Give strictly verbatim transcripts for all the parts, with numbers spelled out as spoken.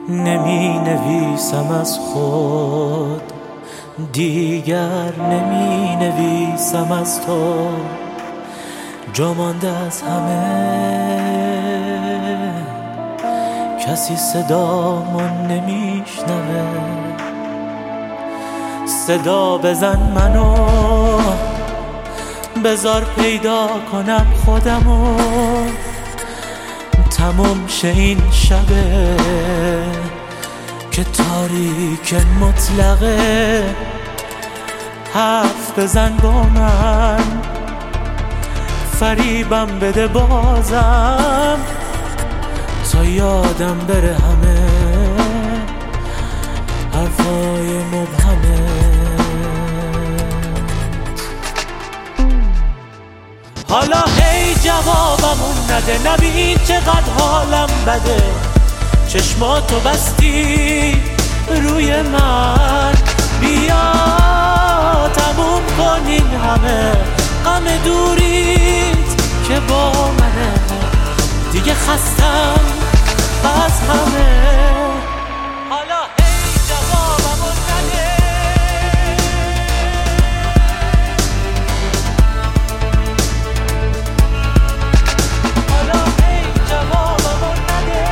نمی نویسم از خود، دیگر نمی نویسم از تو. جا مانده از همه، کسی صدامو نمیشنوه. صدا بزن منو، بذار پیدا کنم خودمو. تموم شه این شبه که تاریک مطلقه. حرف بزن با من، فریبم بده بازم، تا یادم بره همه حرفای مبهمه. حالا هی جوابمون نده، نبین چقدر حالم بده. چشماتو بستی روی من، بیا تموم کن این همه غم دوریت که با منه. دیگه خستم از همه. حالا هی جوابمون نده. حالا هی جوابمون نده.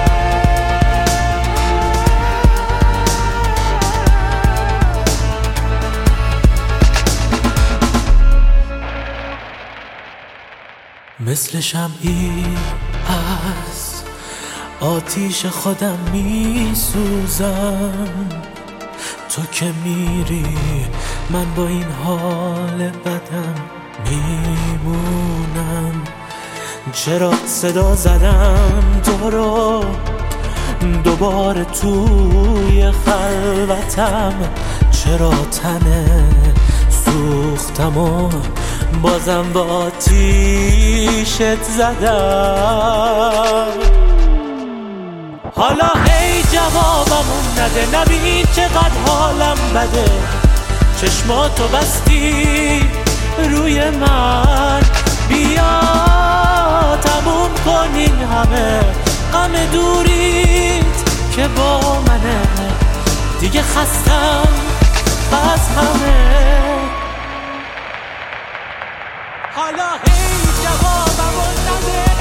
مثل شمعی از آتیش خودم می سوزم. تو که میری من با این حال بدم میمونم. چرا صدا زدم تو رو دوباره توی خلوتم؟ چرا تنه سوختم و بازم با آتیشت زدم؟ حالا هی جوابمون نده، نبین چقدر حالم بده. چشماتو بستی روی من، بیا تموم کن این همه غم دوریت که با منه. دیگه خستم از همه. حالا هی جوابمون نده.